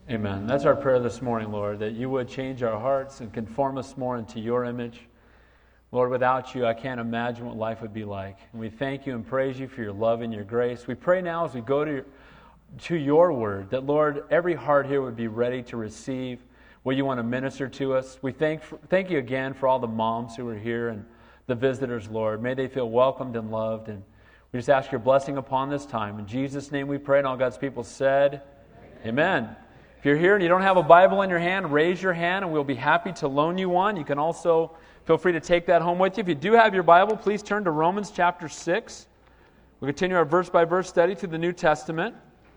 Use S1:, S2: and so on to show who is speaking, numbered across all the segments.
S1: Amen. That's our prayer this morning, Lord, that you would change our hearts and conform us more into your image. Lord, without you, I can't imagine what life would be like. And we thank you and praise you for your love and your grace. We pray now as we go to your word, that, Lord, every heart here would be ready to receive what you want to minister to us. We thank you again for all the moms who are here and the visitors, Lord. May they feel welcomed and loved. And we just ask your blessing upon this time. In Jesus' name we pray, and all God's people said, Amen. If you're here and you don't have a Bible in your hand, raise your hand and we'll be happy to loan you one. You can also feel free to take that home with you. If you do have your Bible, please turn to Romans chapter 6. We'll continue our verse-by-verse study through the New Testament.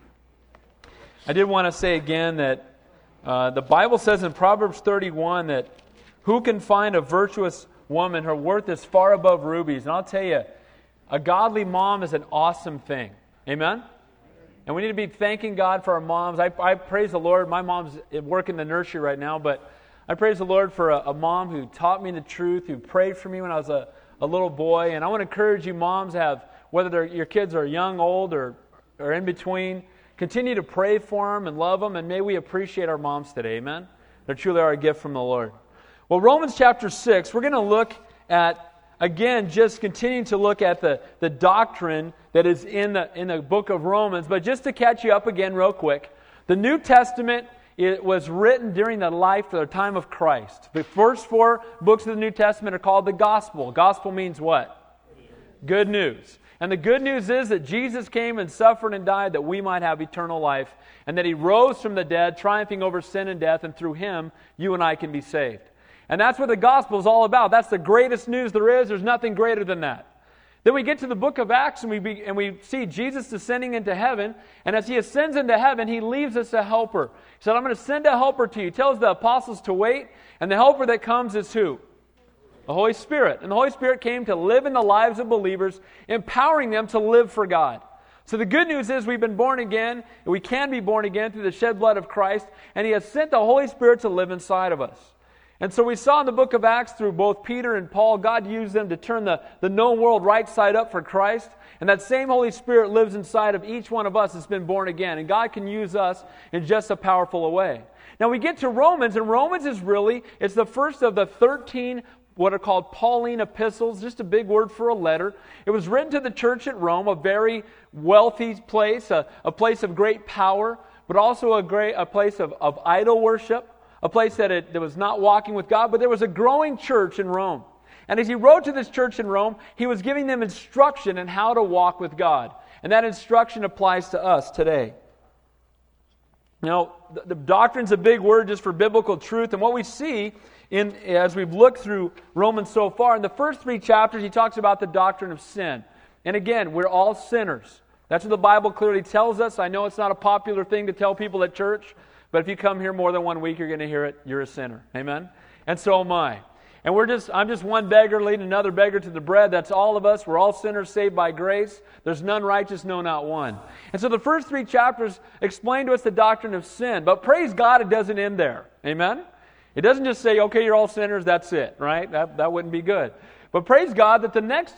S1: I did want to say again that the Bible says in Proverbs 31 that who can find a virtuous woman? Her worth is far above rubies. And I'll tell you, a godly mom is an awesome thing. Amen? And we need to be thanking God for our moms. I praise the Lord. My mom's working in the nursery right now, but I praise the Lord for a mom who taught me the truth, who prayed for me when I was a little boy. And I want to encourage you moms, whether your kids are young, old, or in between, continue to pray for them and love them, and may we appreciate our moms today. Amen? They truly are a gift from the Lord. Well, Romans chapter 6, we're going to look at, again, just continuing to look at the doctrine that is in the book of Romans. But just to catch you up again real quick, the New Testament, it was written during the life or the time of Christ. The first 4 books of the New Testament are called the Gospel. Gospel means what? Good news. And the good news is that Jesus came and suffered and died that we might have eternal life, and that He rose from the dead, triumphing over sin and death, and through Him, you and I can be saved. And that's what the gospel is all about. That's the greatest news there is. There's nothing greater than that. Then we get to the book of Acts and we see Jesus descending into heaven. And as He ascends into heaven, He leaves us a helper. He said, I'm going to send a helper to you. He tells the apostles to wait. And the helper that comes is who? The Holy Spirit. And the Holy Spirit came to live in the lives of believers, empowering them to live for God. So the good news is we've been born again. And we can be born again through the shed blood of Christ. And He has sent the Holy Spirit to live inside of us. And so we saw in the book of Acts through both Peter and Paul, God used them to turn the known world right side up for Christ. And that same Holy Spirit lives inside of each one of us that's been born again. And God can use us in just a powerful way. Now we get to Romans, and Romans it's the first of the 13 what are called Pauline epistles, just a big word for a letter. It was written to the church at Rome, a very wealthy place, a place of great power, but also a place of idol worship. A place that was not walking with God, but there was a growing church in Rome. And as he wrote to this church in Rome, he was giving them instruction on how to walk with God. And that instruction applies to us today. Now, the doctrine's a big word just for biblical truth. And what we see as we've looked through Romans so far, in the first 3 chapters, he talks about the doctrine of sin. And again, we're all sinners. That's what the Bible clearly tells us. I know it's not a popular thing to tell people at church, but if you come here more than 1 week, you're going to hear it. You're a sinner. Amen? And so am I. And I'm just one beggar leading another beggar to the bread. That's all of us. We're all sinners saved by grace. There's none righteous, no, not one. And so the first 3 chapters explain to us the doctrine of sin. But praise God, it doesn't end there. Amen? It doesn't just say, okay, you're all sinners, that's it, right? That wouldn't be good. But praise God that the next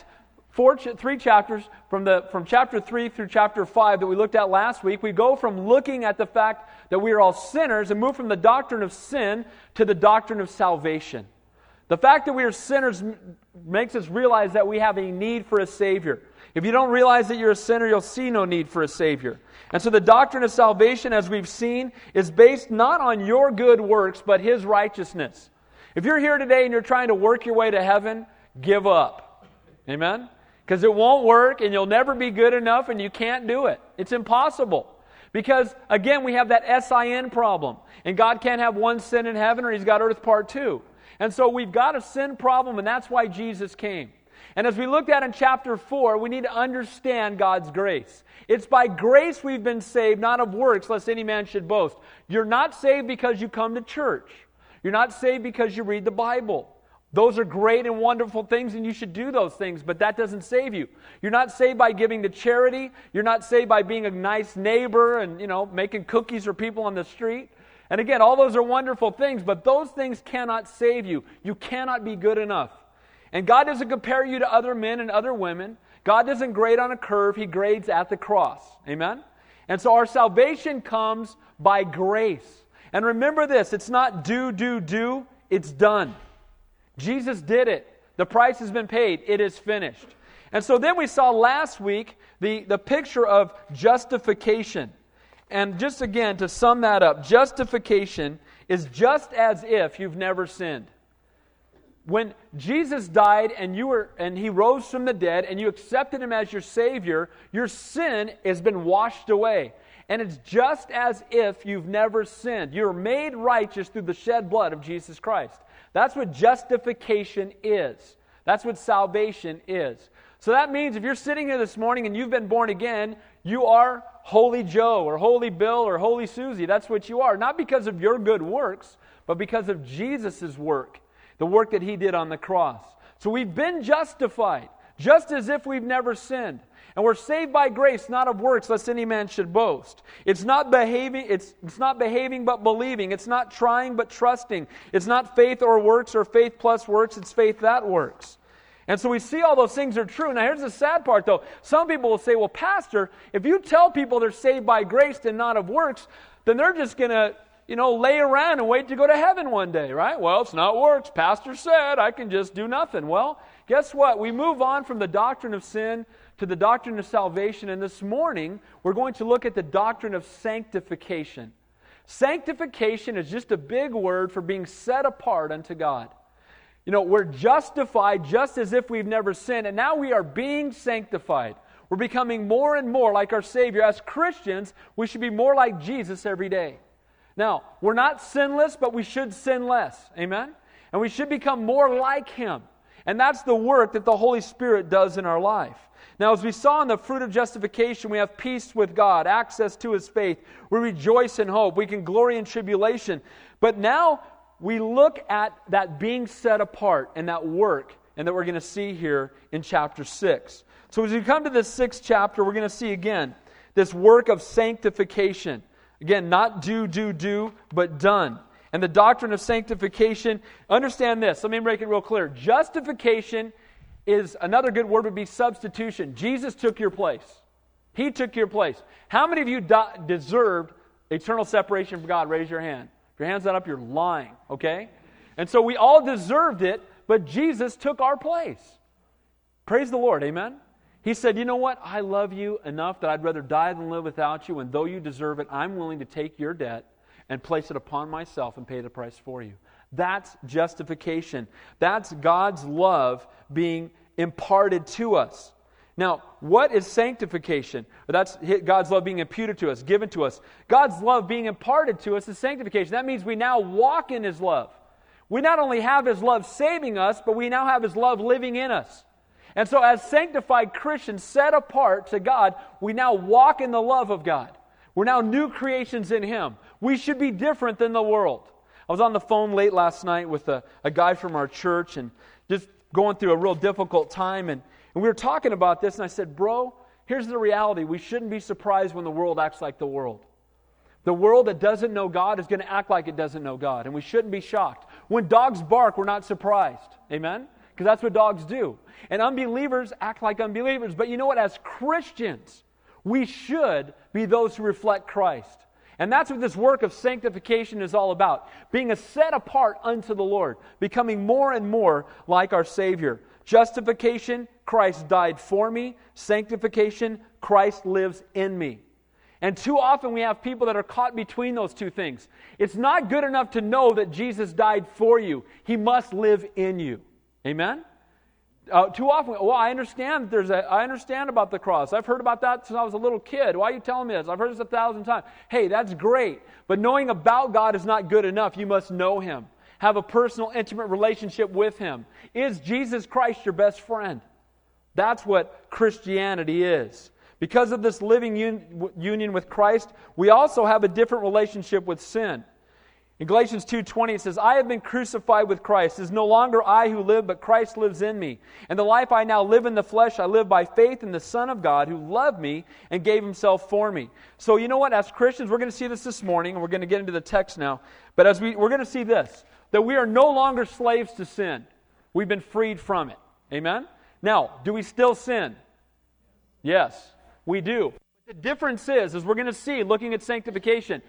S1: 3 chapters, from chapter 3 through chapter 5 that we looked at last week, we go from looking at the fact that we are all sinners and move from the doctrine of sin to the doctrine of salvation. The fact that we are sinners makes us realize that we have a need for a Savior. If you don't realize that you're a sinner, you'll see no need for a Savior. And so the doctrine of salvation, as we've seen, is based not on your good works, but His righteousness. If you're here today and you're trying to work your way to heaven, give up. Amen? Because it won't work and you'll never be good enough and you can't do it. It's impossible. Because, again, we have that SIN problem. And God can't have one sin in heaven or He's got earth part 2. And so we've got a sin problem, and that's why Jesus came. And as we looked at in chapter 4, we need to understand God's grace. It's by grace we've been saved, not of works, lest any man should boast. You're not saved because you come to church. You're not saved because you read the Bible. Those are great and wonderful things, and you should do those things, but that doesn't save you. You're not saved by giving to charity. You're not saved by being a nice neighbor and, making cookies for people on the street. And again, all those are wonderful things, but those things cannot save you. You cannot be good enough. And God doesn't compare you to other men and other women. God doesn't grade on a curve. He grades at the cross. Amen? And so our salvation comes by grace. And remember this, it's not do, it's done. Jesus did it. The price has been paid. It is finished. And so then we saw last week the picture of justification. And just again, to sum that up, justification is just as if you've never sinned. When Jesus died and He rose from the dead and you accepted Him as your Savior, your sin has been washed away. And it's just as if you've never sinned. You're made righteous through the shed blood of Jesus Christ. That's what justification is. That's what salvation is. So that means if you're sitting here this morning and you've been born again, you are Holy Joe or Holy Bill or Holy Susie. That's what you are. Not because of your good works, but because of Jesus' work. The work that He did on the cross. So we've been justified, just as if we've never sinned. And we're saved by grace, not of works, lest any man should boast. It's not behaving but believing. It's not trying but trusting. It's not faith or works or faith plus works. It's faith that works. And so we see all those things are true. Now here's the sad part though. Some people will say, well, Pastor, if you tell people they're saved by grace and not of works, then they're just going to lay around and wait to go to heaven one day, right? Well, it's not works. Pastor said I can just do nothing. Well, guess what? We move on from the doctrine of sin to the doctrine of salvation, and this morning we're going to look at the doctrine of sanctification. Sanctification is just a big word for being set apart unto God. We're justified just as if we've never sinned, and now we are being sanctified. We're becoming more and more like our Savior. As Christians, we should be more like Jesus every day. Now, we're not sinless, but we should sin less. Amen? And we should become more like Him. And that's the work that the Holy Spirit does in our life. Now, as we saw in the fruit of justification, we have peace with God, access to His faith. We rejoice in hope. We can glory in tribulation. But now we look at that being set apart and that work, and that we're going to see here in chapter 6. So as we come to this 6th chapter, we're going to see again this work of sanctification. Again, not do, but done. And the doctrine of sanctification, understand this. Let me make it real clear. Justification is, another good word would be substitution. Jesus took your place. He took your place. How many of you deserved eternal separation from God? Raise your hand. If your hand's not up, you're lying, okay? And so we all deserved it, but Jesus took our place. Praise the Lord, amen? He said, you know what? I love you enough that I'd rather die than live without you, and though you deserve it, I'm willing to take your debt and place it upon myself and pay the price for you. That's justification. That's God's love being imparted to us. Now, what is sanctification? That's God's love being imputed to us, given to us. God's love being imparted to us is sanctification. That means we now walk in His love. We not only have His love saving us, but we now have His love living in us. And so as sanctified Christians set apart to God, we now walk in the love of God. We're now new creations in Him. We should be different than the world. I was on the phone late last night with a guy from our church and just going through a real difficult time. And we were talking about this, and I said, bro, here's the reality. We shouldn't be surprised when the world acts like the world. The world that doesn't know God is going to act like it doesn't know God, and we shouldn't be shocked. When dogs bark, we're not surprised. Amen? Because that's what dogs do. And unbelievers act like unbelievers. But you know what? As Christians, we should be those who reflect Christ. And that's what this work of sanctification is all about. Being a set apart unto the Lord. Becoming more and more like our Savior. Justification, Christ died for me. Sanctification, Christ lives in me. And too often we have people that are caught between those two things. It's not good enough to know that Jesus died for you. He must live in you. Amen? Too often, I understand I understand about the cross. I've heard about that since I was a little kid. Why are you telling me this? I've heard this 1,000 times. Hey, that's great. But knowing about God is not good enough. You must know Him. Have a personal, intimate relationship with Him. Is Jesus Christ your best friend? That's what Christianity is. Because of this living union with Christ, we also have a different relationship with sin. In Galatians 2:20 it says, I have been crucified with Christ. It is no longer I who live, but Christ lives in me. And the life I now live in the flesh, I live by faith in the Son of God who loved me and gave Himself for me. So you know what? As Christians, we're going to see this morning, and we're going to get into the text now. But as we're going to see this, that we are no longer slaves to sin. We've been freed from it. Amen? Now, do we still sin? Yes, we do. The difference is, as we're going to see, looking at sanctification,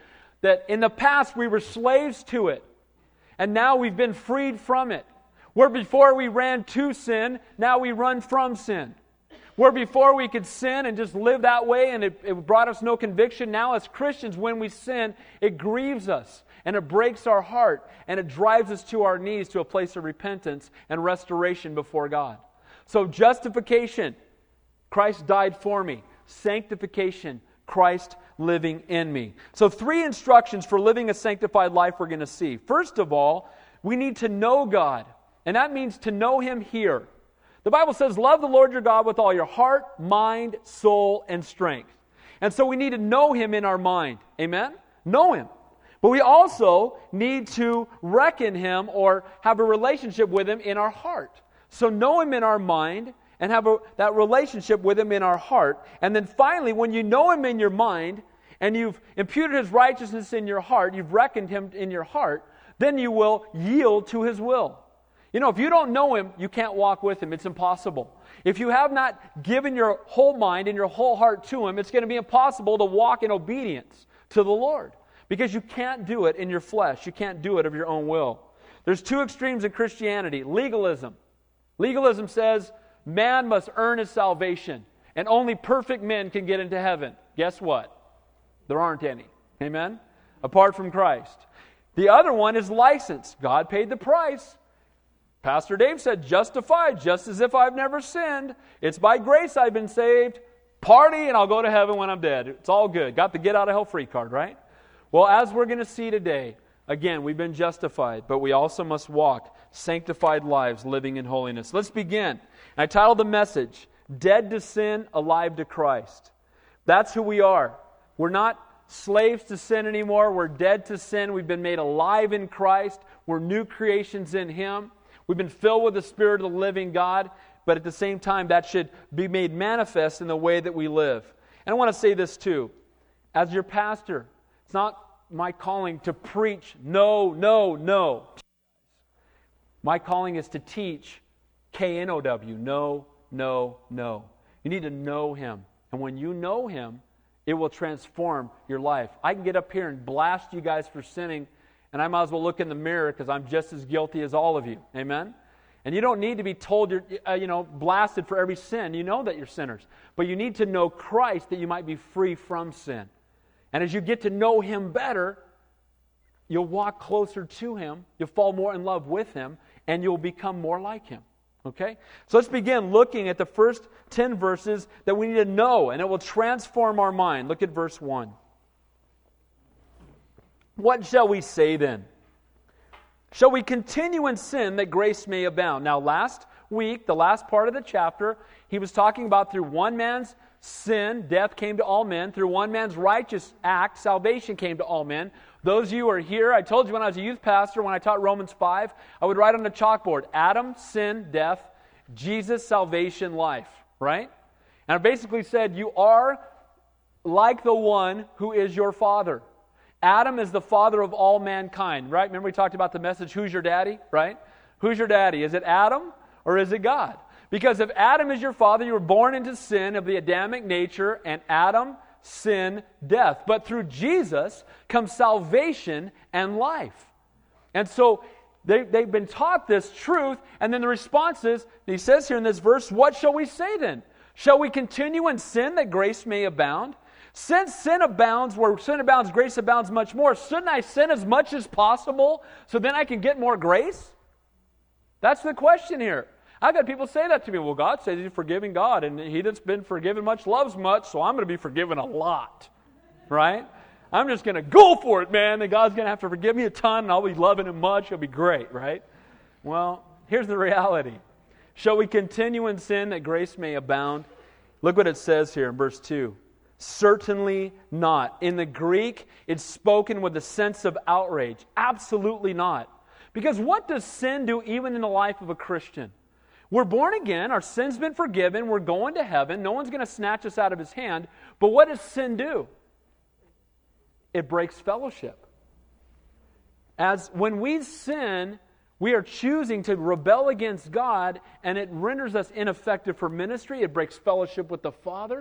S1: that in the past we were slaves to it, and now we've been freed from it. Where before we ran to sin, now we run from sin. Where before we could sin and just live that way and it brought us no conviction, now as Christians, when we sin, it grieves us and it breaks our heart and it drives us to our knees to a place of repentance and restoration before God. So justification, Christ died for me. Sanctification, Christ living in me. So 3 instructions for living a sanctified life we're going to see. First of all, we need to know God, and that means to know Him here. The Bible says, love the Lord your God with all your heart, mind, soul, and strength. And so we need to know Him in our mind. Amen? Know Him. But we also need to reckon Him or have a relationship with Him in our heart. So know Him in our mind and have that relationship with Him in our heart. And then finally, when you know Him in your mind and you've imputed His righteousness in your heart, you've reckoned Him in your heart, then you will yield to His will. You know, if you don't know Him, you can't walk with Him. It's impossible. If you have not given your whole mind and your whole heart to Him, it's going to be impossible to walk in obedience to the Lord. Because you can't do it in your flesh. You can't do it of your own will. There's 2 extremes in Christianity. Legalism. Legalism says man must earn his salvation. And only perfect men can get into heaven. Guess what? There aren't any. Amen? Apart from Christ. The other one is license. God paid the price. Pastor Dave said, justified, just as if I've never sinned. It's by grace I've been saved. Party and I'll go to heaven when I'm dead. It's all good. Got the get out of hell free card, right? Well, as we're going to see today, again, we've been justified, but we also must walk sanctified lives living in holiness. Let's begin. I titled the message, Dead to Sin, Alive to Christ. That's who we are. We're not slaves to sin anymore. We're dead to sin. We've been made alive in Christ. We're new creations in Him. We've been filled with the Spirit of the living God, but at the same time, that should be made manifest in the way that we live. And I want to say this too. As your pastor, it's not my calling to preach, no. My calling is to teach, K-N-O-W, no. You need to know Him. And when you know Him, it will transform your life. I can get up here and blast you guys for sinning, and I might as well look in the mirror because I'm just as guilty as all of you. Amen? And you don't need to be told you're blasted for every sin. You know that you're sinners. But you need to know Christ that you might be free from sin. And as you get to know Him better, you'll walk closer to Him, you'll fall more in love with Him, and you'll become more like Him. Okay? So let's begin looking at the first 10 verses that we need to know, and it will transform our mind. Look at verse 1. What shall we say then? Shall we continue in sin that grace may abound? Now last week, the last part of the chapter, he was talking about through one man's sin, death came to all men. Through one man's righteous act, salvation came to all men. Those of you who are here, I told you when I was a youth pastor, when I taught Romans 5, I would write on the chalkboard, Adam, sin, death, Jesus, salvation, life. Right? And I basically said, you are like the one who is your father. Adam is the father of all mankind, right? Remember we talked about the message, who's your daddy, right? Who's your daddy? Is it Adam or is it God? Because if Adam is your father, you were born into sin of the Adamic nature, and Adam, sin, death. But through Jesus comes salvation and life. And so they've been taught this truth, and then the response is, he says here in this verse, what shall we say then? Shall we continue in sin that grace may abound? Since sin abounds, where sin abounds, grace abounds much more. Shouldn't I sin as much as possible so then I can get more grace? That's the question here. I've had people say that to me. Well, God says He's a forgiving God, and He that's been forgiven much loves much, so I'm going to be forgiven a lot. Right? I'm just going to go for it, man, and God's going to have to forgive me a ton, and I'll be loving Him much. It'll be great, right? Well, here's the reality. Shall we continue in sin that grace may abound? Look what it says here in verse 2. Certainly not. In the Greek, it's spoken with a sense of outrage. Absolutely not. Because what does sin do even in the life of a Christian? We're born again, our sin's been forgiven, we're going to heaven, no one's going to snatch us out of His hand, but what does sin do? It breaks fellowship. As when we sin, we are choosing to rebel against God, and it renders us ineffective for ministry, it breaks fellowship with the Father.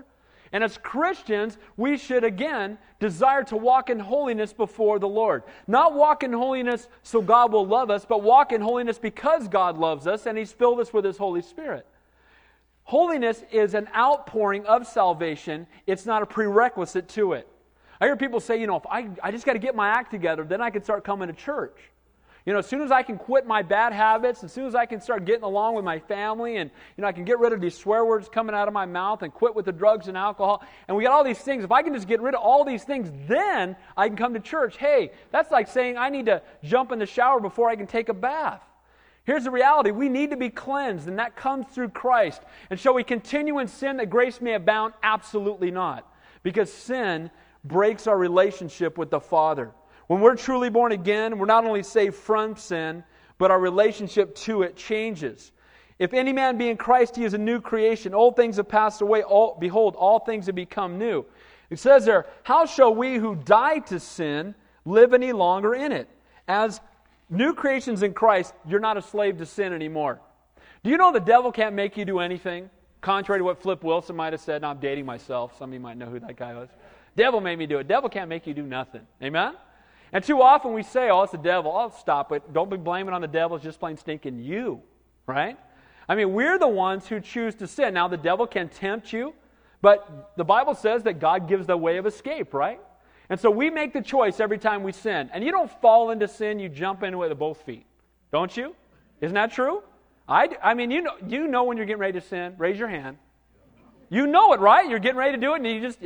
S1: And as Christians, we should, again, desire to walk in holiness before the Lord. Not walk in holiness so God will love us, but walk in holiness because God loves us and He's filled us with His Holy Spirit. Holiness is an outpouring of salvation. It's not a prerequisite to it. I hear people say, if I just got to get my act together, then I can start coming to church. As soon as I can quit my bad habits, as soon as I can start getting along with my family, and I can get rid of these swear words coming out of my mouth and quit with the drugs and alcohol, and we got all these things. If I can just get rid of all these things, then I can come to church. Hey, that's like saying I need to jump in the shower before I can take a bath. Here's the reality. We need to be cleansed, and that comes through Christ. And shall we continue in sin that grace may abound? Absolutely not. Because sin breaks our relationship with the Father. When we're truly born again, we're not only saved from sin, but our relationship to it changes. If any man be in Christ, he is a new creation. Old things have passed away. Behold, all things have become new. It says there, how shall we who died to sin live any longer in it? As new creations in Christ, you're not a slave to sin anymore. Do you know the devil can't make you do anything? Contrary to what Flip Wilson might have said, and I'm dating myself. Some of you might know who that guy was. Devil made me do it. Devil can't make you do nothing. Amen? And too often we say, it's the devil. Oh, stop it. Don't be blaming on the devil. It's just plain stinking you. Right? I mean, we're the ones who choose to sin. Now, the devil can tempt you, but the Bible says that God gives the way of escape, right? And so we make the choice every time we sin. And you don't fall into sin, you jump into it with both feet. Don't you? Isn't that true? I mean, you know when you're getting ready to sin. Raise your hand. You know it, right? You're getting ready to do it,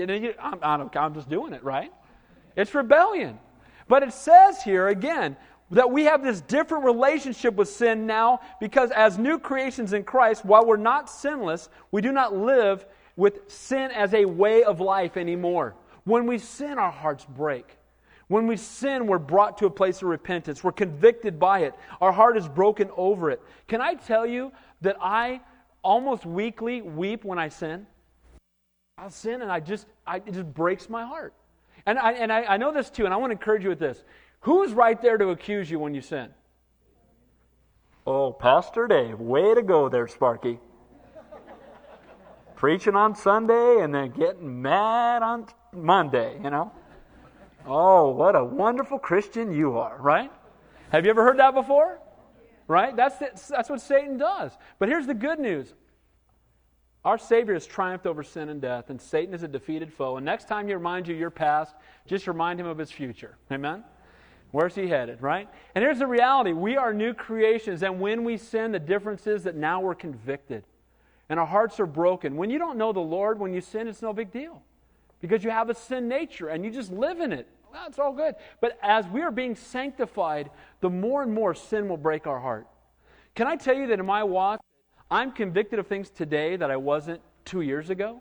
S1: and I'm just doing it, right? It's rebellion. But it says here, again, that we have this different relationship with sin now because as new creations in Christ, while we're not sinless, we do not live with sin as a way of life anymore. When we sin, our hearts break. When we sin, we're brought to a place of repentance. We're convicted by it. Our heart is broken over it. Can I tell you that I almost weekly weep when I sin? I'll sin and it just breaks my heart. And I know this too, and I want to encourage you with this. Who's right there to accuse you when you sin? Oh, Pastor Dave, way to go there, Sparky. Preaching on Sunday and then getting mad on Monday, Oh, what a wonderful Christian you are, right? Have you ever heard that before? Right? That's what Satan does. But here's the good news. Our Savior has triumphed over sin and death, and Satan is a defeated foe. And next time he reminds you of your past, just remind him of his future. Amen? Where's he headed, right? And here's the reality. We are new creations, and when we sin, the difference is that now we're convicted. And our hearts are broken. When you don't know the Lord, when you sin, it's no big deal. Because you have a sin nature, and you just live in it. That's all good. But as we are being sanctified, the more and more sin will break our heart. Can I tell you that in my walk, I'm convicted of things today that I wasn't 2 years ago?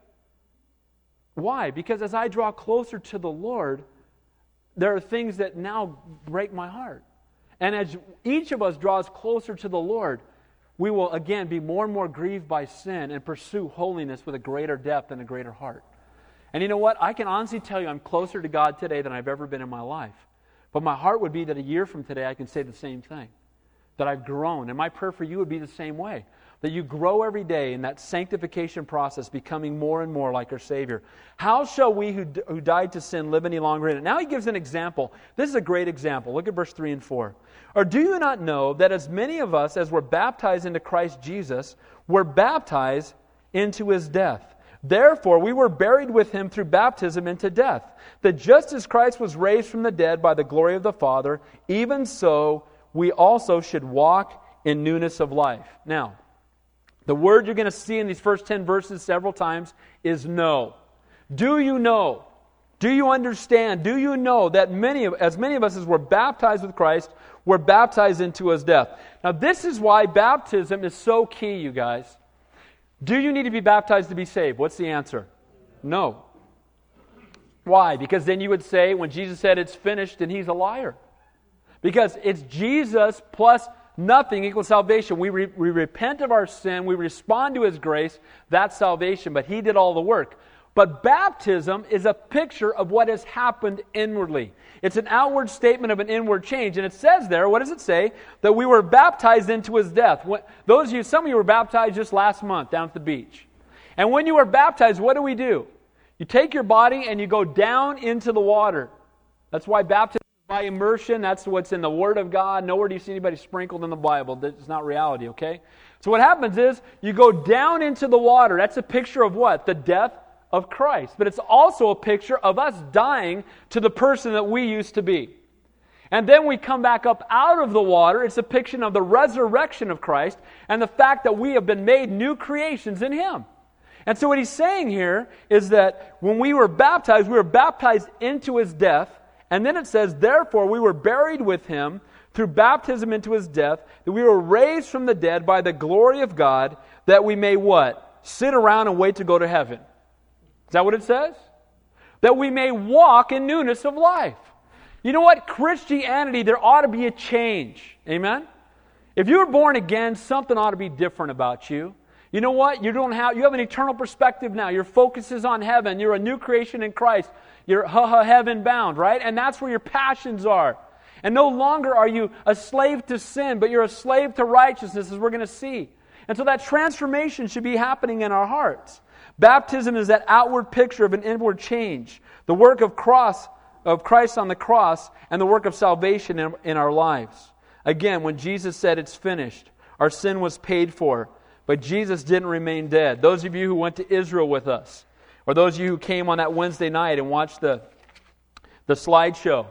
S1: Why? Because as I draw closer to the Lord, there are things that now break my heart. And as each of us draws closer to the Lord, we will again be more and more grieved by sin and pursue holiness with a greater depth and a greater heart. And you know what? I can honestly tell you I'm closer to God today than I've ever been in my life. But my heart would be that a year from today I can say the same thing. That I've grown. And my prayer for you would be the same way. That you grow every day in that sanctification process, becoming more and more like our Savior. How shall we who died to sin live any longer in it? Now he gives an example. This is a great example. Look at verse 3 and 4. Or do you not know that as many of us as were baptized into Christ Jesus were baptized into His death? Therefore, we were buried with Him through baptism into death, that just as Christ was raised from the dead by the glory of the Father, even so we also should walk in newness of life. Now, the word you're going to see in these first 10 verses several times is know. Do you know? Do you understand? Do you know that as many of us as were baptized with Christ were baptized into His death? Now, this is why baptism is so key, you guys. Do you need to be baptized to be saved? What's the answer? No. Why? Because then you would say, when Jesus said it's finished, then He's a liar. Because it's Jesus plus nothing equals salvation. We repent of our sin. We respond to His grace. That's salvation. But He did all the work. But baptism is a picture of what has happened inwardly. It's an outward statement of an inward change. And it says there, what does it say? That we were baptized into His death. Some of you were baptized just last month down at the beach. And when you were baptized, what do? You take your body and you go down into the water. That's why baptism is by immersion. That's what's in the Word of God. Nowhere do you see anybody sprinkled in the Bible. That's not reality, okay? So what happens is you go down into the water. That's a picture of what? The death of Christ. But it's also a picture of us dying to the person that we used to be. And then we come back up out of the water. It's a picture of the resurrection of Christ and the fact that we have been made new creations in Him. And so what he's saying here is that when we were baptized into His death. And then it says, therefore we were buried with Him through baptism into His death, that we were raised from the dead by the glory of God, that we may what? Sit around and wait to go to heaven. Is that what it says? That we may walk in newness of life. You know what? Christianity, there ought to be a change. Amen? If you were born again, something ought to be different about you. You know what? You have an eternal perspective now. Your focus is on heaven. You're a new creation in Christ. You're heaven bound, right? And that's where your passions are. And no longer are you a slave to sin, but you're a slave to righteousness, as we're going to see. And so that transformation should be happening in our hearts. Baptism is that outward picture of an inward change. The work of Christ on the cross and the work of salvation in our lives. Again, when Jesus said it's finished, our sin was paid for, but Jesus didn't remain dead. Those of you who went to Israel with us, or those of you who came on that Wednesday night and watched the slideshow,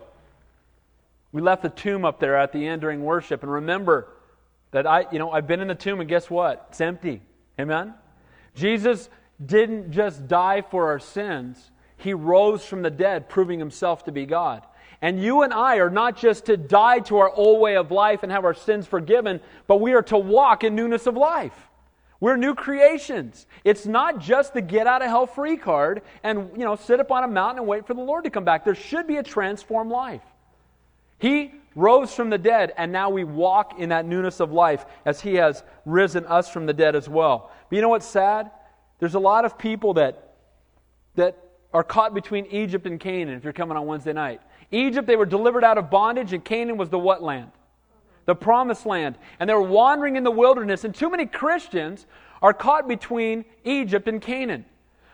S1: we left the tomb up there at the end during worship. And remember that I've been in the tomb, and guess what? It's empty. Amen? Jesus didn't just die for our sins. He rose from the dead, proving Himself to be God. And you and I are not just to die to our old way of life and have our sins forgiven, but we are to walk in newness of life. We're new creations. It's not just the get-out-of-hell-free card and, sit up on a mountain and wait for the Lord to come back. There should be a transformed life. He rose from the dead, and now we walk in that newness of life as He has risen us from the dead as well. But you know what's sad? There's a lot of people that are caught between Egypt and Canaan, if you're coming on Wednesday night. Egypt, they were delivered out of bondage, and Canaan was the what land? The promised land. And they were wandering in the wilderness, and too many Christians are caught between Egypt and Canaan.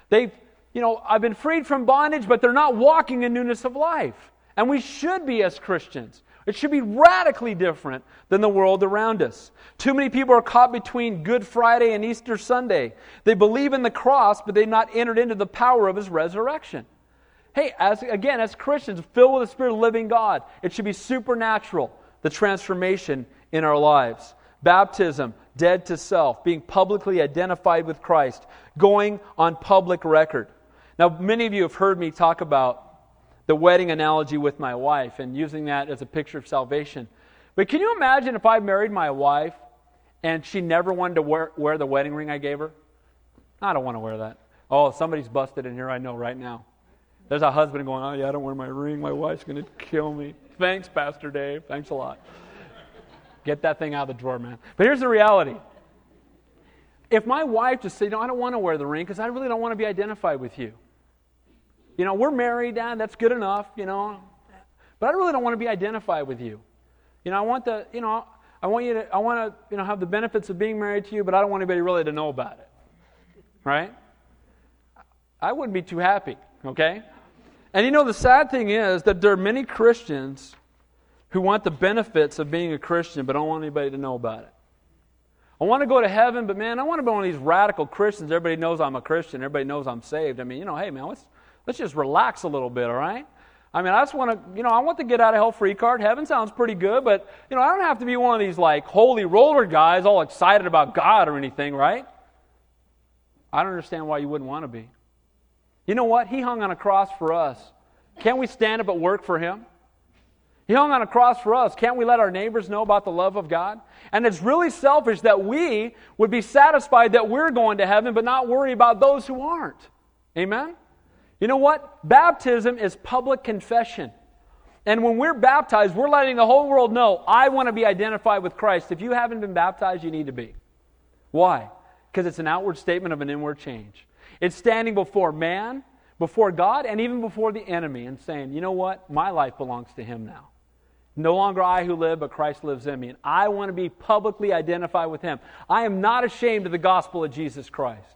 S1: I've been freed from bondage, but they're not walking in newness of life. And we should be as Christians. It should be radically different than the world around us. Too many people are caught between Good Friday and Easter Sunday. They believe in the cross, but they've not entered into the power of His resurrection. Hey, as Christians, filled with the Spirit of the living God, it should be supernatural, the transformation in our lives. Baptism, dead to self, being publicly identified with Christ, going on public record. Now, many of you have heard me talk about the wedding analogy with my wife and using that as a picture of salvation. But can you imagine if I married my wife and she never wanted to wear the wedding ring I gave her? I don't want to wear that. Oh, somebody's busted in here, I know right now. There's a husband going, oh yeah, I don't wear my ring. My wife's going to kill me. Thanks, Pastor Dave. Thanks a lot. Get that thing out of the drawer, man. But here's the reality. If my wife just said, I don't want to wear the ring because I really don't want to be identified with you. We're married, Dad, that's good enough, but I really don't want to be identified with you. I want to have the benefits of being married to you, but I don't want anybody really to know about it. Right? I wouldn't be too happy, okay? And the sad thing is that there are many Christians who want the benefits of being a Christian, but don't want anybody to know about it. I want to go to heaven, but man, I want to be one of these radical Christians. Everybody knows I'm a Christian. Everybody knows I'm saved. Hey man, let's just relax a little bit, all right? I just want to, I want to get out of hell free card. Heaven sounds pretty good, but, I don't have to be one of these holy roller guys all excited about God or anything, right? I don't understand why you wouldn't want to be. You know what? He hung on a cross for us. Can't we stand up at work for Him? He hung on a cross for us. Can't we let our neighbors know about the love of God? And it's really selfish that we would be satisfied that we're going to heaven, but not worry about those who aren't. Amen? You know what? Baptism is public confession. And when we're baptized, we're letting the whole world know, I want to be identified with Christ. If you haven't been baptized, you need to be. Why? Because it's an outward statement of an inward change. It's standing before man, before God, and even before the enemy and saying, you know what? My life belongs to Him now. No longer I who live, but Christ lives in me. And I want to be publicly identified with Him. I am not ashamed of the gospel of Jesus Christ.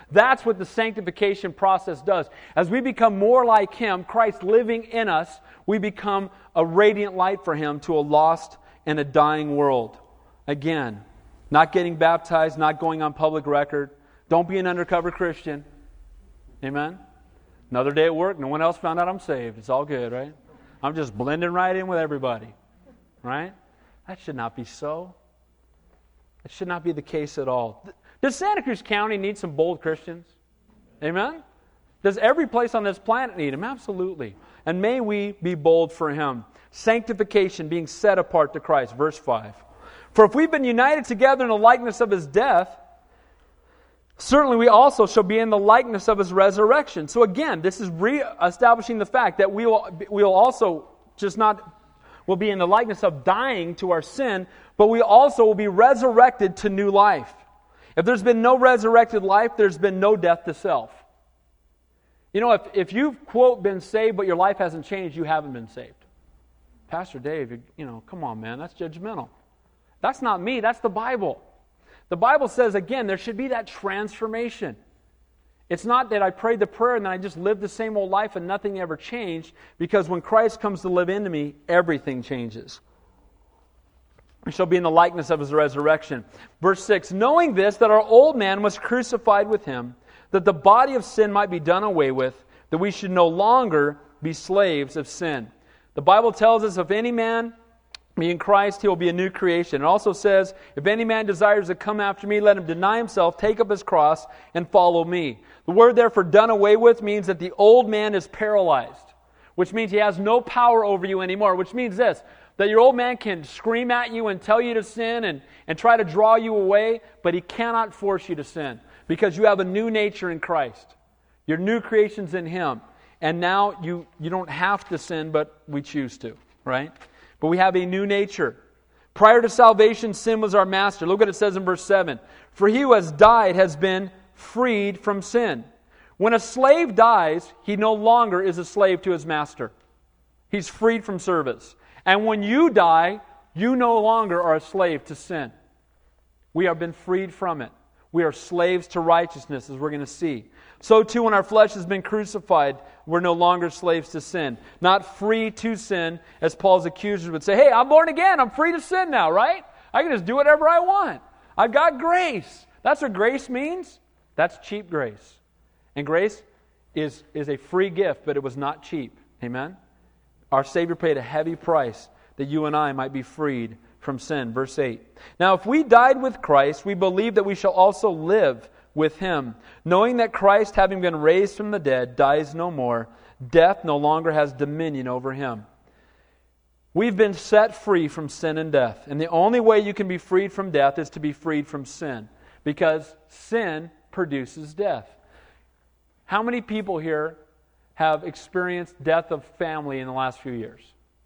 S1: That's what the sanctification process does. As we become more like Him, Christ living in us, we become a radiant light for Him to a lost and a dying world. Again, not getting baptized, not going on public record. Don't be an undercover Christian. Amen? Another day at work, no one else found out I'm saved. It's all good, right? I'm just blending right in with everybody. Right? That should not be so. It should not be the case at all. Does Santa Cruz County need some bold Christians? Amen? Does every place on this planet need them? Absolutely. And may we be bold for Him. Sanctification, being set apart to Christ. Verse 5. For if we've been united together in the likeness of His death, certainly we also shall be in the likeness of His resurrection. So again, this is re-establishing the fact that we will also just not will be in the likeness of dying to our sin, but we also will be resurrected to new life. If there's been no resurrected life, there's been no death to self. You know, if you've, quote, been saved, but your life hasn't changed, you haven't been saved. Pastor Dave, come on, man, that's judgmental. That's not me, that's the Bible. The Bible says, again, there should be that transformation. It's not that I prayed the prayer and then I just lived the same old life and nothing ever changed, because when Christ comes to live into me, everything changes. We shall be in the likeness of His resurrection. Verse 6, knowing this, that our old man was crucified with Him, that the body of sin might be done away with, that we should no longer be slaves of sin. The Bible tells us, if any man be in Christ, he will be a new creation. It also says, if any man desires to come after me, let him deny himself, take up his cross, and follow me. The word there for done away with means that the old man is paralyzed, which means he has no power over you anymore, which means this, that your old man can scream at you and tell you to sin and try to draw you away, but he cannot force you to sin, because you have a new nature in Christ. Your new creation's in Him. And now you don't have to sin, but we choose to, right? But we have a new nature. Prior to salvation, sin was our master. Look what it says in verse 7. For he who has died has been freed from sin. When a slave dies, he no longer is a slave to his master. He's freed from service. And when you die, you no longer are a slave to sin. We have been freed from it. We are slaves to righteousness, as we're going to see. So too, when our flesh has been crucified, we're no longer slaves to sin. Not free to sin, as Paul's accusers would say, hey, I'm born again, I'm free to sin now, right? I can just do whatever I want. I've got grace. That's what grace means. That's cheap grace. And grace is a free gift, but it was not cheap. Amen? Our Savior paid a heavy price that you and I might be freed from sin. Verse 8. Now if we died with Christ, we believe that we shall also live with Him, knowing that Christ, having been raised from the dead, dies no more. Death no longer has dominion over Him. We've been set free from sin and death. And the only way you can be freed from death is to be freed from sin, because sin produces death. How many people here have experienced death of family in the last few years?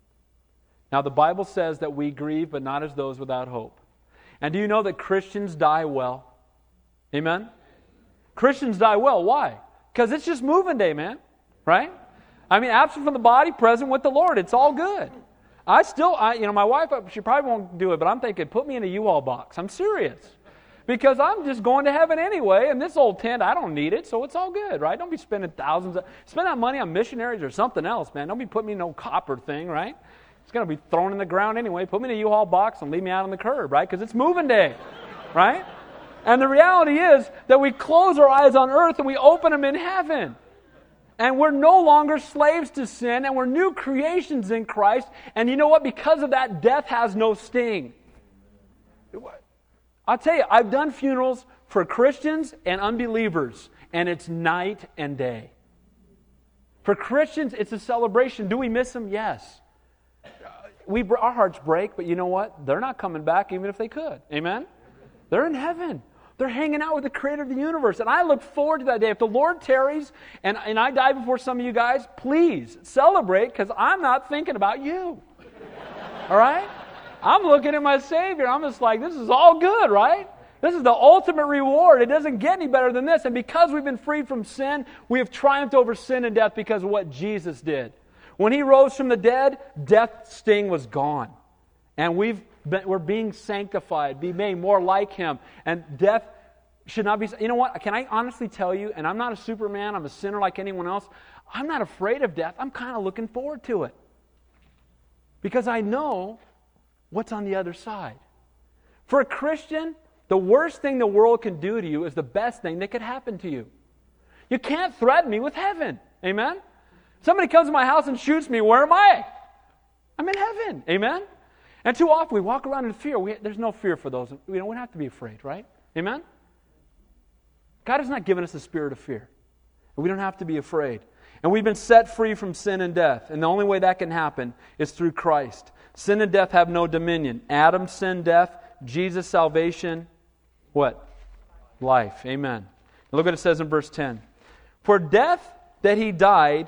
S1: Now, the Bible says that we grieve, but not as those without hope. And do you know that Christians die well? Amen? Christians die well. Why? Because it's just moving day, man. Right? I mean, absent from the body, present with the Lord. It's all good. My wife, she probably won't do it, but I'm thinking, put me in a U-Haul box. I'm serious. Because I'm just going to heaven anyway, and this old tent, I don't need it, so it's all good, right? Don't be spending thousands. Spend that money on missionaries or something else, man. Don't be putting me in no copper thing, right? It's going to be thrown in the ground anyway. Put me in a U-Haul box and leave me out on the curb, right? Because it's moving day, right? And the reality is that we close our eyes on earth and we open them in heaven. And we're no longer slaves to sin, and we're new creations in Christ. And you know what? Because of that, death has no sting. I'll tell you, I've done funerals for Christians and unbelievers, and it's night and day. For Christians, it's a celebration. Do we miss them? Yes. Our hearts break, but you know what? They're not coming back even if they could. Amen? They're in heaven. They're hanging out with the Creator of the universe. And I look forward to that day. If the Lord tarries and I die before some of you guys, please celebrate, because I'm not thinking about you. All right? I'm looking at my Savior. I'm just like, this is all good, right? This is the ultimate reward. It doesn't get any better than this. And because we've been freed from sin, we have triumphed over sin and death because of what Jesus did. When He rose from the dead, death's sting was gone. And we're being sanctified, being made more like Him. And death should not be... You know what? Can I honestly tell you, and I'm not a Superman, I'm a sinner like anyone else, I'm not afraid of death. I'm kind of looking forward to it. Because I know what's on the other side. For a Christian, the worst thing the world can do to you is the best thing that could happen to you. You can't threaten me with heaven. Amen? Somebody comes to my house and shoots me, where am I? I'm in heaven. Amen? And too often we walk around in fear. There's no fear for those. We don't have to be afraid, right? Amen? God has not given us a spirit of fear. And we don't have to be afraid. And we've been set free from sin and death. And the only way that can happen is through Christ. Sin and death have no dominion. Adam, sin, death. Jesus, salvation. What? Life. Amen. And look what it says in verse 10. For death that he died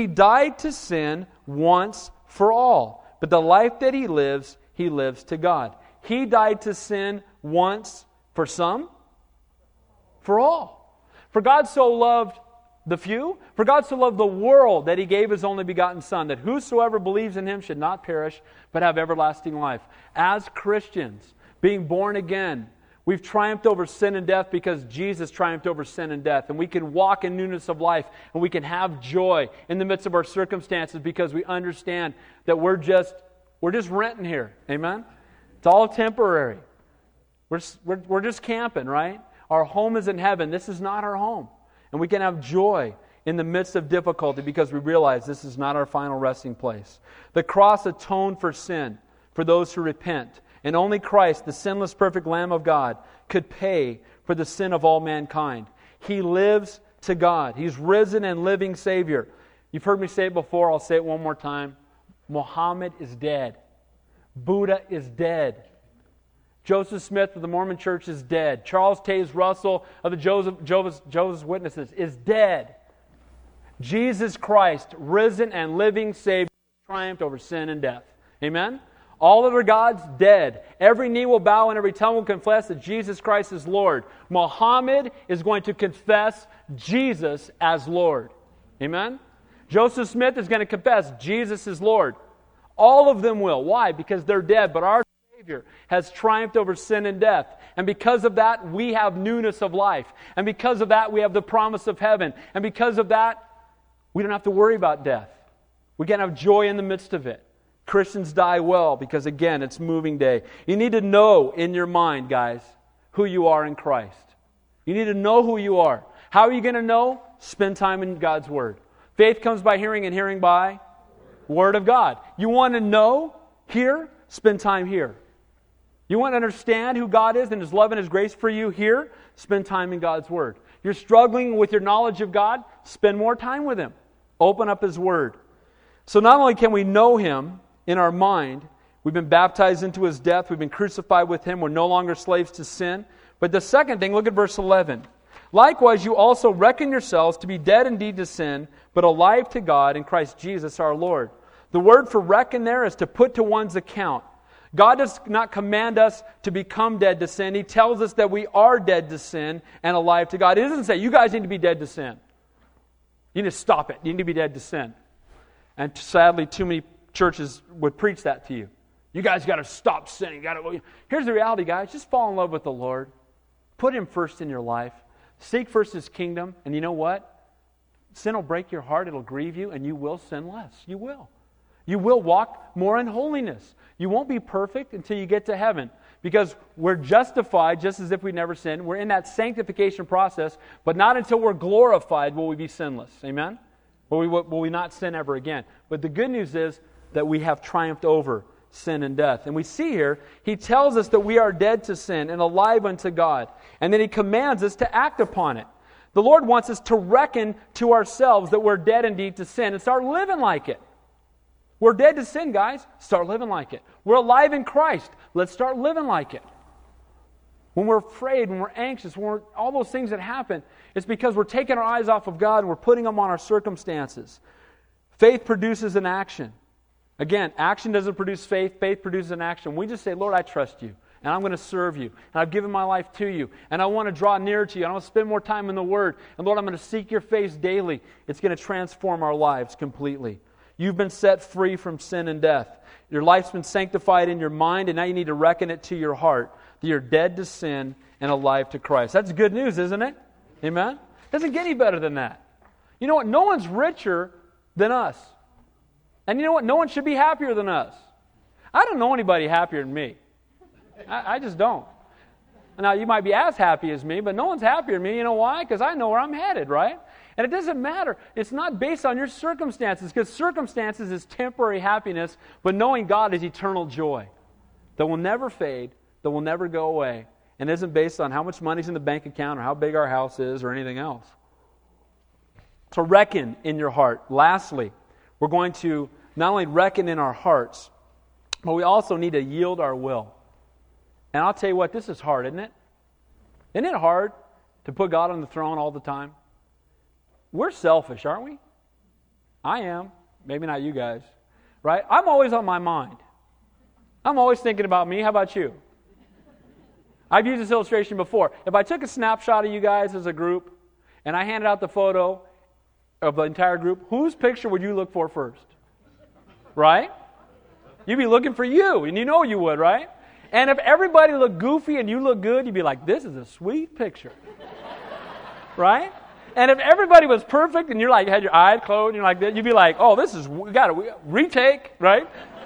S1: to sin once for all. But the life that he lives to God. He died to sin once for some, for all. For God so loved the few, for God so loved the world that he gave his only begotten Son, that whosoever believes in him should not perish, but have everlasting life. As Christians, being born again, we've triumphed over sin and death because Jesus triumphed over sin and death. And we can walk in newness of life, and we can have joy in the midst of our circumstances because we understand that we're just renting here. Amen? It's all temporary. We're just camping, right? Our home is in heaven. This is not our home. And we can have joy in the midst of difficulty because we realize this is not our final resting place. The cross atoned for sin for those who repent. And only Christ, the sinless, perfect Lamb of God, could pay for the sin of all mankind. He lives to God. He's risen and living Savior. You've heard me say it before. I'll say it one more time. Muhammad is dead. Buddha is dead. Joseph Smith of the Mormon Church is dead. Charles Taze Russell of the Jehovah's Witnesses is dead. Jesus Christ, risen and living Savior, triumphed over sin and death. Amen? All other gods, dead. Every knee will bow and every tongue will confess that Jesus Christ is Lord. Muhammad is going to confess Jesus as Lord. Amen? Joseph Smith is going to confess Jesus is Lord. All of them will. Why? Because they're dead. But our Savior has triumphed over sin and death. And because of that, we have newness of life. And because of that, we have the promise of heaven. And because of that, we don't have to worry about death. We can have joy in the midst of it. Christians die well because, again, it's moving day. You need to know in your mind, guys, who you are in Christ. You need to know who you are. How are you going to know? Spend time in God's Word. Faith comes by hearing and hearing by Word of God. You want to know here? Spend time here. You want to understand who God is and His love and His grace for you here? Spend time in God's Word. You're struggling with your knowledge of God? Spend more time with Him. Open up His Word. So not only can we know Him in our mind, we've been baptized into His death, we've been crucified with Him, we're no longer slaves to sin. But the second thing, look at verse 11. Likewise, you also reckon yourselves to be dead indeed to sin, but alive to God in Christ Jesus our Lord. The word for reckon there is to put to one's account. God does not command us to become dead to sin. He tells us that we are dead to sin and alive to God. He doesn't say, you guys need to be dead to sin. You need to stop it. You need to be dead to sin. And sadly, too many churches would preach that to you. You guys got to stop sinning. Here's the reality, guys. Just fall in love with the Lord. Put Him first in your life. Seek first His kingdom. And you know what? Sin will break your heart. It'll grieve you. And you will sin less. You will. You will walk more in holiness. You won't be perfect until you get to heaven. Because we're justified just as if we never sinned. We're in that sanctification process. But not until we're glorified will we be sinless. Amen? Will we not sin ever again? But the good news is that we have triumphed over sin and death. And we see here, He tells us that we are dead to sin and alive unto God. And then He commands us to act upon it. The Lord wants us to reckon to ourselves that we're dead indeed to sin and start living like it. We're dead to sin, guys. Start living like it. We're alive in Christ. Let's start living like it. When we're afraid, when we're anxious, all those things that happen, it's because we're taking our eyes off of God and we're putting them on our circumstances. Faith produces an action. Again, action doesn't produce faith. Faith produces an action. We just say, Lord, I trust You. And I'm going to serve You. And I've given my life to You. And I want to draw nearer to You. And I want to spend more time in the Word. And Lord, I'm going to seek Your face daily. It's going to transform our lives completely. You've been set free from sin and death. Your life's been sanctified in your mind, and now you need to reckon it to your heart. that you're dead to sin and alive to Christ. That's good news, isn't it? Amen? Doesn't get any better than that. You know what? No one's richer than us. And you know what? No one should be happier than us. I don't know anybody happier than me. I just don't. Now, you might be as happy as me, but no one's happier than me. You know why? Because I know where I'm headed, right? And it doesn't matter. It's not based on your circumstances, because circumstances is temporary happiness, but knowing God is eternal joy that will never fade, that will never go away, and isn't based on how much money's in the bank account or how big our house is or anything else. So reckon in your heart. Lastly, we're going to not only reckon in our hearts, but we also need to yield our will. And I'll tell you what, this is hard, isn't it? Isn't it hard to put God on the throne all the time? We're selfish, aren't we? I am. Maybe not you guys. Right? I'm always on my mind. I'm always thinking about me. How about you? I've used this illustration before. If I took a snapshot of you guys as a group and I handed out the photo of the entire group, whose picture would you look for first? Right? You'd be looking for you, and you know you would, right? And if everybody looked goofy and you look good, you'd be like, this is a sweet picture. Right? And if everybody was perfect and you're like, had your eyes closed and you're like that, you'd be like, oh, we got to retake, right?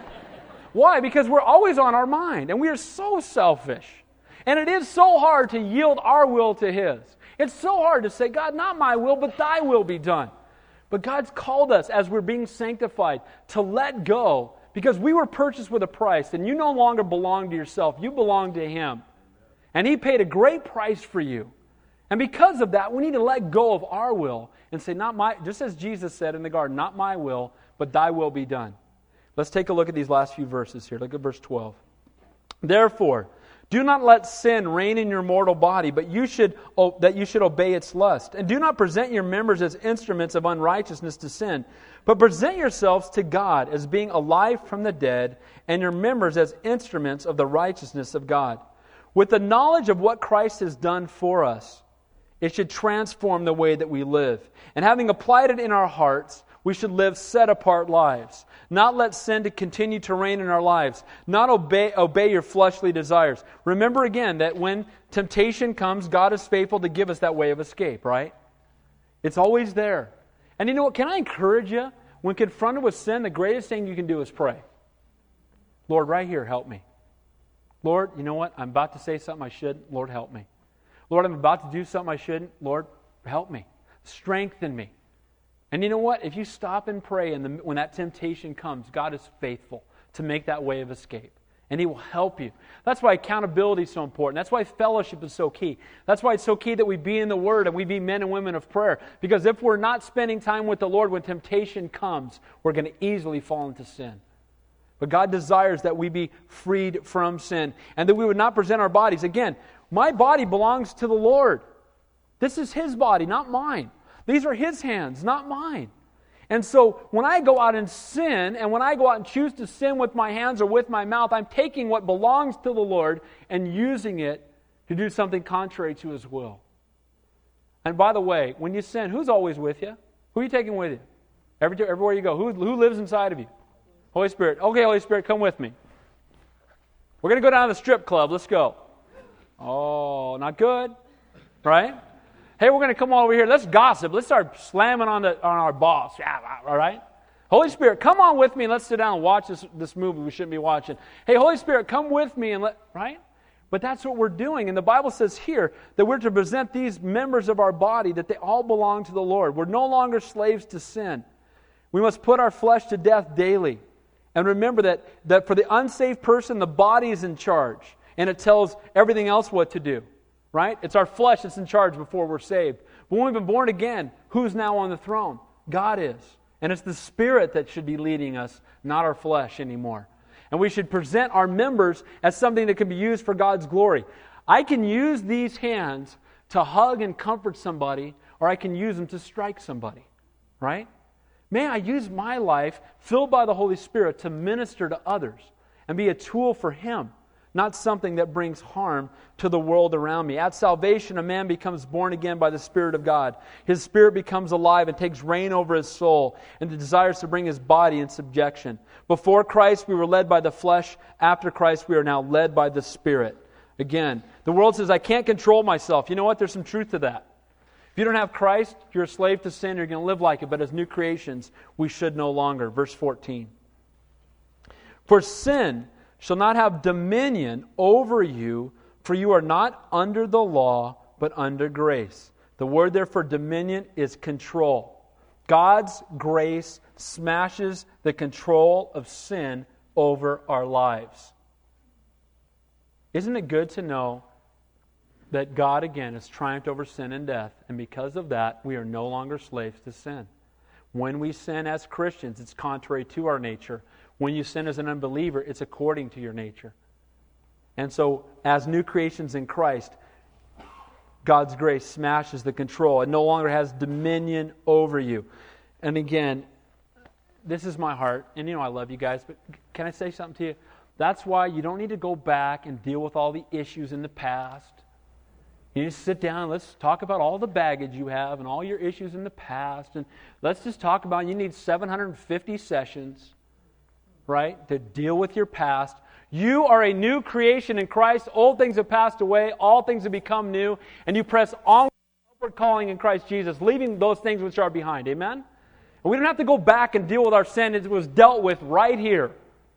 S1: Why? Because we're always on our mind, and we are so selfish. And it is so hard to yield our will to His. It's so hard to say, God, not my will, but Thy will be done. But God's called us, as we're being sanctified, to let go, because we were purchased with a price, and you no longer belong to yourself. You belong to Him. And He paid a great price for you. And because of that, we need to let go of our will and say, just as Jesus said in the garden, not my will, but Thy will be done. Let's take a look at these last few verses here. Look at verse 12. Therefore, do not let sin reign in your mortal body, but that you should obey its lust. And do not present your members as instruments of unrighteousness to sin, but present yourselves to God as being alive from the dead, and your members as instruments of the righteousness of God. With the knowledge of what Christ has done for us, it should transform the way that we live. And having applied it in our hearts, we should live set-apart lives. Not let sin to continue to reign in our lives. Not obey your fleshly desires. Remember again that when temptation comes, God is faithful to give us that way of escape, right? It's always there. And you know what? Can I encourage you? When confronted with sin, the greatest thing you can do is pray. Lord, right here, help me. Lord, you know what? I'm about to say something I shouldn't. Lord, help me. Lord, I'm about to do something I shouldn't. Lord, help me. Strengthen me. And you know what? If you stop and pray when that temptation comes, God is faithful to make that way of escape. And He will help you. That's why accountability is so important. That's why fellowship is so key. That's why it's so key that we be in the Word and we be men and women of prayer. Because if we're not spending time with the Lord when temptation comes, we're going to easily fall into sin. But God desires that we be freed from sin and that we would not present our bodies. Again, my body belongs to the Lord. This is His body, not mine. These are His hands, not mine. And so when I go out and sin, and when I go out and choose to sin with my hands or with my mouth, I'm taking what belongs to the Lord and using it to do something contrary to His will. And by the way, when you sin, who's always with you? Who are you taking with you? Everywhere you go. Who lives inside of you? Holy Spirit. Okay, Holy Spirit, come with me. We're going to go down to the strip club. Let's go. Oh, not good. Right? Hey, we're going to come over here. Let's gossip. Let's start slamming on our boss. All right? Holy Spirit, come on with me and let's sit down and watch this movie we shouldn't be watching. Hey, Holy Spirit, come with me and right? But that's what we're doing. And the Bible says here that we're to present these members of our body, that they all belong to the Lord. We're no longer slaves to sin. We must put our flesh to death daily. And remember that for the unsaved person, the body is in charge. And it tells everything else what to do. Right? It's our flesh that's in charge before we're saved. But when we've been born again, who's now on the throne? God is. And it's the Spirit that should be leading us, not our flesh anymore. And we should present our members as something that can be used for God's glory. I can use these hands to hug and comfort somebody, or I can use them to strike somebody. Right? May I use my life, filled by the Holy Spirit, to minister to others and be a tool for Him. Not something that brings harm to the world around me. At salvation, a man becomes born again by the Spirit of God. His spirit becomes alive and takes reign over his soul and desires to bring his body in subjection. Before Christ, we were led by the flesh. After Christ, we are now led by the Spirit. Again, the world says, I can't control myself. You know what? There's some truth to that. If you don't have Christ, you're a slave to sin, you're going to live like it. But as new creations, we should no longer. Verse 14. For sin shall not have dominion over you, for you are not under the law, but under grace. The word there for dominion is control. God's grace smashes the control of sin over our lives. Isn't it good to know that God, again, has triumphed over sin and death, and because of that, we are no longer slaves to sin. When we sin as Christians, it's contrary to our nature. When you sin as an unbeliever, it's according to your nature. And so, as new creations in Christ, God's grace smashes the control. It no longer has dominion over you. And again, this is my heart, and I love you guys, but can I say something to you? That's why you don't need to go back and deal with all the issues in the past. You need to sit down and let's talk about all the baggage you have and all your issues in the past. And let's just talk about, you need 750 sessions, right, to deal with your past. You are a new creation in Christ. Old things have passed away. All things have become new. And you press on upward calling in Christ Jesus, leaving those things which are behind. Amen? And we don't have to go back and deal with our sin. It was dealt with right here.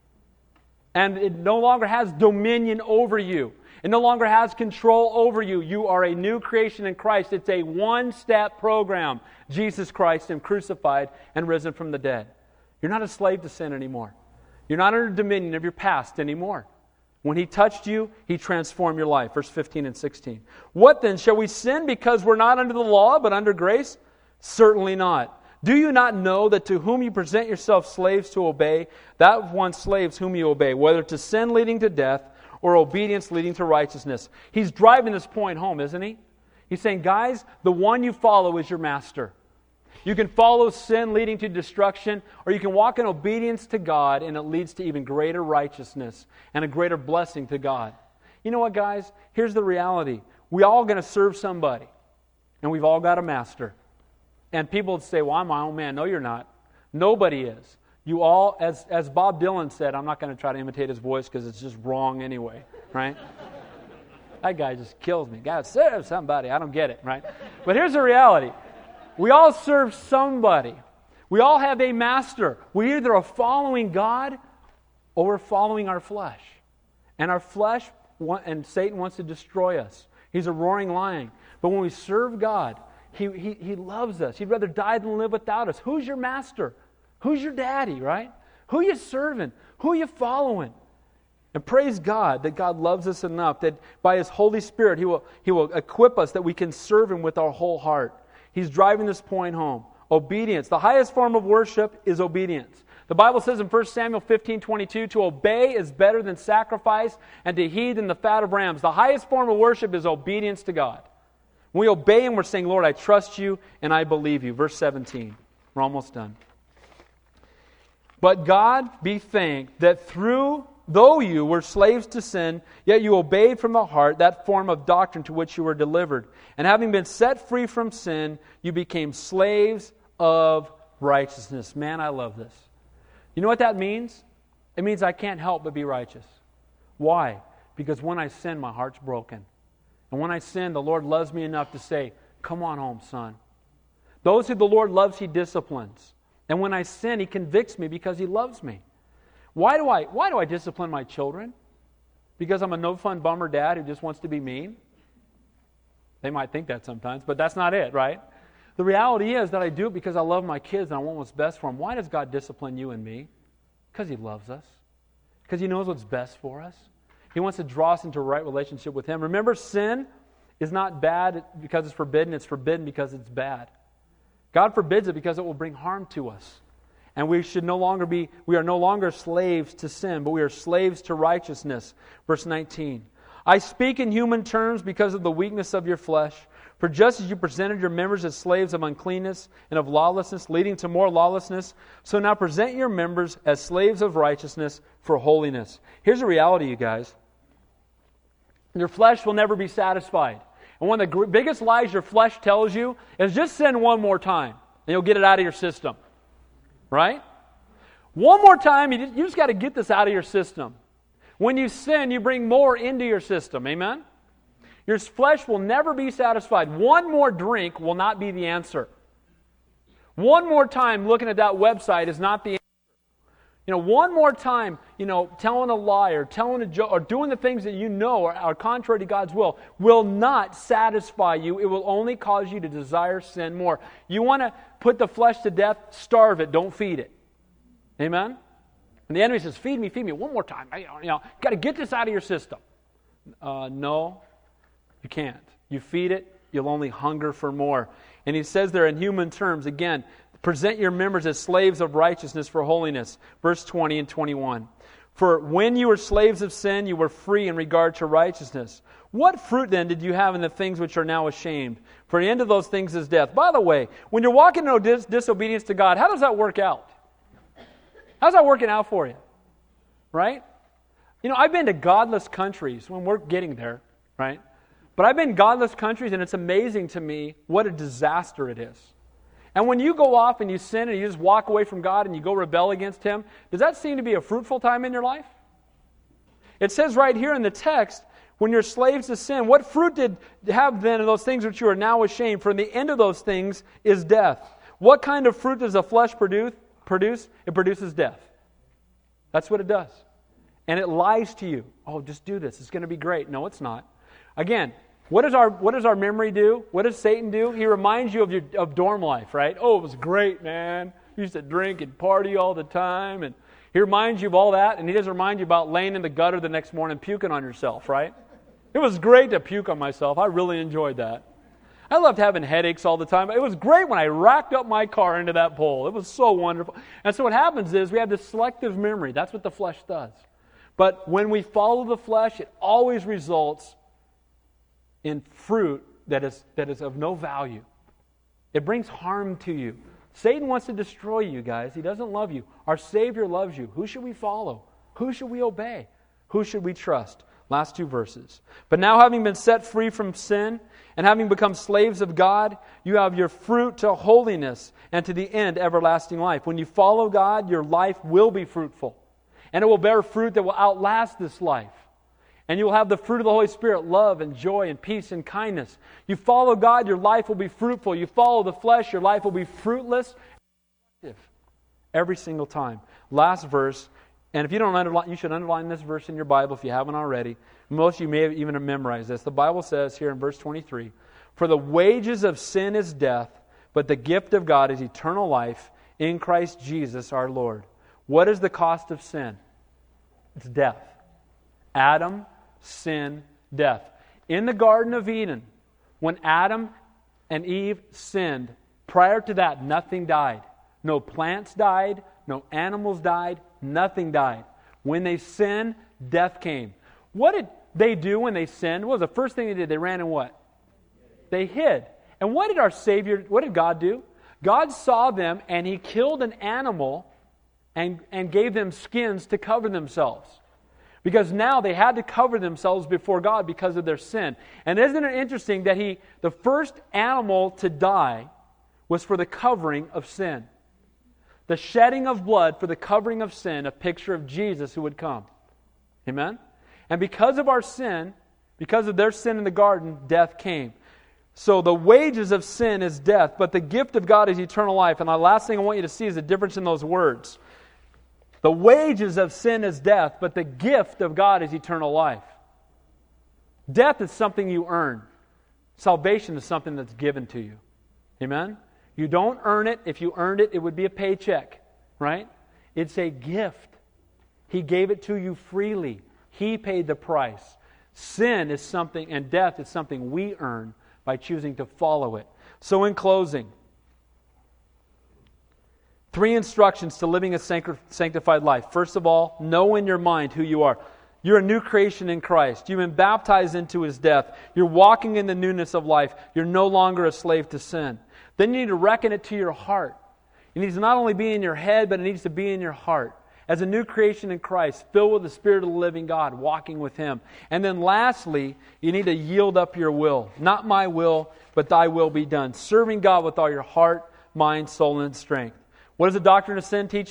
S1: And it no longer has dominion over you. It no longer has control over you. You are a new creation in Christ. It's a one-step program. Jesus Christ, Him crucified and risen from the dead. You're not a slave to sin anymore. You're not under dominion of your past anymore. When He touched you, He transformed your life. Verse 15 and 16. What then? Shall we sin because we're not under the law but under grace? Certainly not. Do you not know that to whom you present yourselves slaves to obey, that one slaves whom you obey, whether to sin leading to death or obedience leading to righteousness? He's driving this point home, isn't he? He's saying, guys, the one you follow is your master. You can follow sin leading to destruction, or you can walk in obedience to God, and it leads to even greater righteousness and a greater blessing to God. You know what, guys? Here's the reality. We're all going to serve somebody, and we've all got a master. And people would say, well, I'm my own man. No, you're not. Nobody is. You all, as Bob Dylan said, I'm not going to try to imitate his voice because it's just wrong anyway, right? That guy just kills me. Got to serve somebody. I don't get it, right? But here's the reality. We all serve somebody. We all have a master. We either are following God or we're following our flesh. And our flesh, and Satan wants to destroy us. He's a roaring lion. But when we serve God, He loves us. He'd rather die than live without us. Who's your master? Who's your daddy, right? Who you serving? Who you following? And praise God that God loves us enough that by His Holy Spirit He will equip us that we can serve Him with our whole heart. He's driving this point home. Obedience. The highest form of worship is obedience. The Bible says in 1 Samuel 15:22, to obey is better than sacrifice, and to heed than the fat of rams. The highest form of worship is obedience to God. When we obey Him, we're saying, Lord, I trust You and I believe You. Verse 17. We're almost done. But God be thanked that though you were slaves to sin, yet you obeyed from the heart that form of doctrine to which you were delivered. And having been set free from sin, you became slaves of righteousness. Man, I love this. You know what that means? It means I can't help but be righteous. Why? Because when I sin, my heart's broken. And when I sin, the Lord loves me enough to say, come on home, son. Those who the Lord loves, He disciplines. And when I sin, He convicts me because He loves me. Why do I discipline my children? Because I'm a no-fun bummer dad who just wants to be mean? They might think that sometimes, but that's not it, right? The reality is that I do it because I love my kids and I want what's best for them. Why does God discipline you and me? Because He loves us. Because He knows what's best for us. He wants to draw us into a right relationship with Him. Remember, sin is not bad because it's forbidden because it's bad. God forbids it because it will bring harm to us. And we are no longer slaves to sin, but we are slaves to righteousness. Verse 19. I speak in human terms because of the weakness of your flesh. For just as you presented your members as slaves of uncleanness and of lawlessness, leading to more lawlessness, so now present your members as slaves of righteousness for holiness. Here's the reality, you guys. Your flesh will never be satisfied. And one of the biggest lies your flesh tells you is just sin one more time, and you'll get it out of your system. Right? One more time, you just got to get this out of your system. When you sin, you bring more into your system. Amen? Your flesh will never be satisfied. One more drink will not be the answer. One more time looking at that website is not the answer. One more time, telling a lie or telling a joke or doing the things that you know are contrary to God's will not satisfy you. It will only cause you to desire sin more. You want to put the flesh to death, starve it, don't feed it. Amen? And the enemy says, feed me one more time. Got to get this out of your system. No, you can't. You feed it, you'll only hunger for more. And he says there in human terms, again, present your members as slaves of righteousness for holiness. Verse 20 and 21. For when you were slaves of sin, you were free in regard to righteousness. What fruit then did you have in the things which are now ashamed? For the end of those things is death. By the way, when you're walking in disobedience to God, how does that work out? How's that working out for you? Right? I've been to godless countries when we're getting there, right? But I've been in godless countries and it's amazing to me what a disaster it is. And when you go off and you sin and you just walk away from God and you go rebel against Him, does that seem to be a fruitful time in your life? It says right here in the text, when you're slaves to sin, what fruit did you have then of those things which you are now ashamed? For the end of those things is death. What kind of fruit does the flesh produce? It produces death. That's what it does. And it lies to you. Oh, just do this. It's going to be great. No, it's not. Again, what does our memory do? What does Satan do? He reminds you of dorm life, right? Oh, it was great, man. You used to drink and party all the time. And he reminds you of all that, and he doesn't remind you about laying in the gutter the next morning puking on yourself, right? It was great to puke on myself. I really enjoyed that. I loved having headaches all the time. It was great when I racked up my car into that pole. It was so wonderful. And so what happens is we have this selective memory. That's what the flesh does. But when we follow the flesh, it always results in fruit that is of no value. It brings harm to you. Satan wants to destroy you, guys. He doesn't love you. Our Savior loves you. Who should we follow? Who should we obey? Who should we trust? Last two verses. But now having been set free from sin and having become slaves of God, you have your fruit to holiness and to the end everlasting life. When you follow God, your life will be fruitful. And it will bear fruit that will outlast this life. And you will have the fruit of the Holy Spirit, love and joy and peace and kindness. You follow God, your life will be fruitful. You follow the flesh, your life will be fruitless and destructive every single time. Last verse, and if you don't underline, you should underline this verse in your Bible if you haven't already. Most of you may have even memorized this. The Bible says here in verse 23, for the wages of sin is death, but the gift of God is eternal life in Christ Jesus our Lord. What is the cost of sin? It's death. Adam, sin, death. In the Garden of Eden, when Adam and Eve sinned, prior to that, nothing died. No plants died, no animals died, nothing died. When they sinned, death came. What did they do when they sinned? What was the first thing they did? They ran and what? They hid. And what did God do? God saw them and He killed an animal and gave them skins to cover themselves. Because now they had to cover themselves before God because of their sin. And isn't it interesting that the first animal to die was for the covering of sin. The shedding of blood for the covering of sin, a picture of Jesus who would come. Amen? And because of our sin, because of their sin in the garden, death came. So the wages of sin is death, but the gift of God is eternal life. And the last thing I want you to see is the difference in those words. The wages of sin is death, but the gift of God is eternal life. Death is something you earn. Salvation is something that's given to you. Amen? You don't earn it. If you earned it, it would be a paycheck, right? It's a gift. He gave it to you freely. He paid the price. Sin is something, and death is something we earn by choosing to follow it. So in closing, 3 instructions to living a sanctified life. First of all, know in your mind who you are. You're a new creation in Christ. You've been baptized into His death. You're walking in the newness of life. You're no longer a slave to sin. Then you need to reckon it to your heart. It needs to not only be in your head, but it needs to be in your heart. As a new creation in Christ, filled with the Spirit of the living God, walking with Him. And then lastly, you need to yield up your will. Not my will, but Thy will be done. Serving God with all your heart, mind, soul, and strength. What does the doctrine of sin teach us?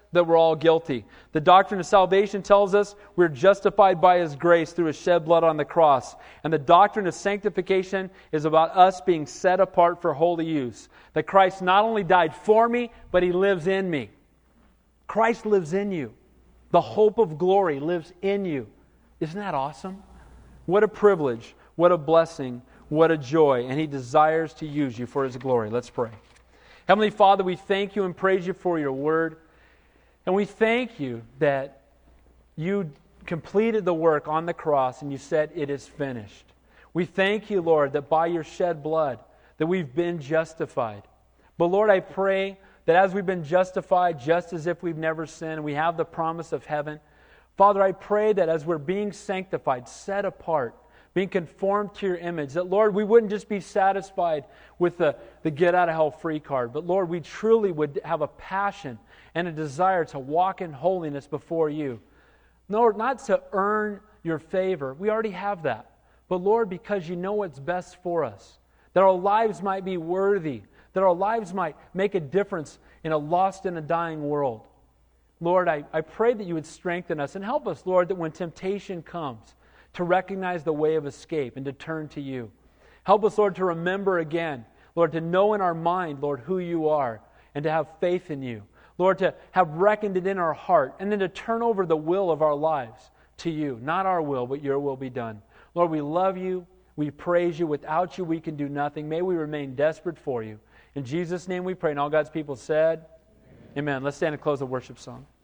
S1: that we're all guilty. The doctrine of salvation tells us we're justified by His grace through His shed blood on the cross. And the doctrine of sanctification is about us being set apart for holy use. That Christ not only died for me, but He lives in me. Christ lives in you. The hope of glory lives in you. Isn't that awesome? What a privilege, what a blessing, what a joy. And He desires to use you for His glory. Let's pray. Heavenly Father, we thank You and praise You for Your word. And we thank You that You completed the work on the cross and You said it is finished. We thank You, Lord, that by Your shed blood that we've been justified. But Lord, I pray that as we've been justified, just as if we've never sinned, we have the promise of heaven. Father, I pray that as we're being sanctified, set apart, being conformed to Your image, that, Lord, we wouldn't just be satisfied with the get-out-of-hell-free card, but, Lord, we truly would have a passion and a desire to walk in holiness before You. Lord, not to earn Your favor. We already have that. But, Lord, because You know what's best for us, that our lives might be worthy, that our lives might make a difference in a lost and a dying world. Lord, I pray that You would strengthen us and help us, Lord, that when temptation comes, to recognize the way of escape and to turn to You. Help us, Lord, to remember again, Lord, to know in our mind, Lord, who You are and to have faith in You. Lord, to have reckoned it in our heart and then to turn over the will of our lives to You. Not our will, but Your will be done. Lord, we love You. We praise You. Without You, we can do nothing. May we remain desperate for You. In Jesus' name we pray. And all God's people said, Amen. Let's stand and close the worship song.